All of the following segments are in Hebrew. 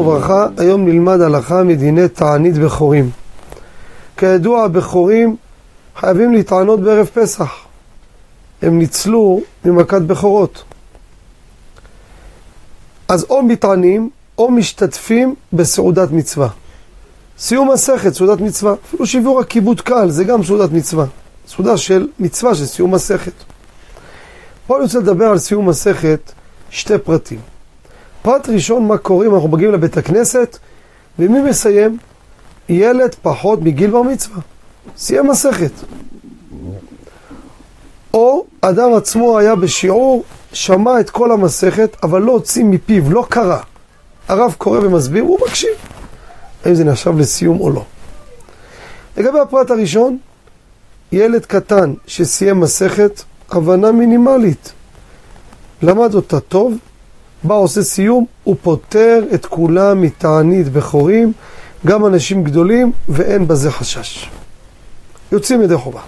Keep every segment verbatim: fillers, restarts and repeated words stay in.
וברכה. היום נלמד הלכה מדיני תענית בכורים. כידוע, בכורים חייבים להתענות בערב פסח. הם ניצלו ממכת בכורות. אז או מתענים או משתתפים בסעודת מצווה. סיום מסכת, סעודת מצווה. אפילו שיבור הכיבוד קל, זה גם סעודת מצווה. סעודה של מצווה של סיום מסכת. פה אני רוצה לדבר על סיום מסכת שתי פרטים. פרט ראשון, מה קורה אם אנחנו מגיעים לבית הכנסת, ומי מסיים? ילד פחות מגיל בר מצווה. סיים מסכת. או אדם עצמו היה בשיעור, שמע את כל המסכת, אבל לא הוציא מפיו, לא קרא. הרב קורא ומסביר, הוא מקשיב. האם זה נחשב לסיום או לא? לגבי הפרט הראשון, ילד קטן שסיים מסכת, הבנה מינימלית. למד אותה טוב, בא עושה סיום, הוא פותר את כולם מתענית בכורים, גם אנשים גדולים, ואין בזה חשש. יוצאים ידי חובה.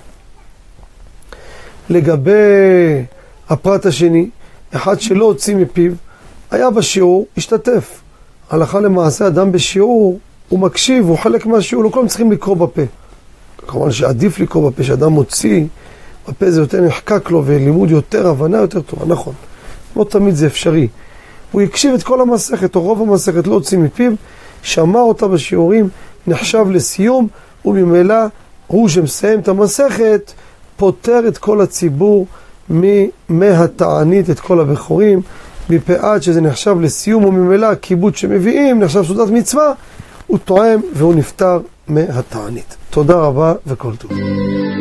לגבי הפרט השני, אחד שלא הוציא מפיו, היה בשיעור, השתתף. הלכה למעשה, אדם בשיעור, הוא מקשיב, הוא חלק מהשיעור, לא כולם צריכים לקרוא בפה. כמובן שעדיף לקרוא בפה, שאדם מוציא, בפה זה יותר נחקק לו, ולימוד יותר, הבנה יותר טובה, נכון. לא תמיד זה אפשרי. הוא יקשיב את כל המסכת, או רוב המסכת לא הוציא מפיו, שמע אותה בשיעורים, נחשב לסיום, וממילא הוא שמסיים את המסכת, פותר את כל הציבור מהתענית, את כל הבכורים, מפאת שזה נחשב לסיום, וממילא הכיבוד שמביאים, נחשב סעודת מצווה, הוא תואם והוא נפטר מהתענית. תודה רבה וכל טוב.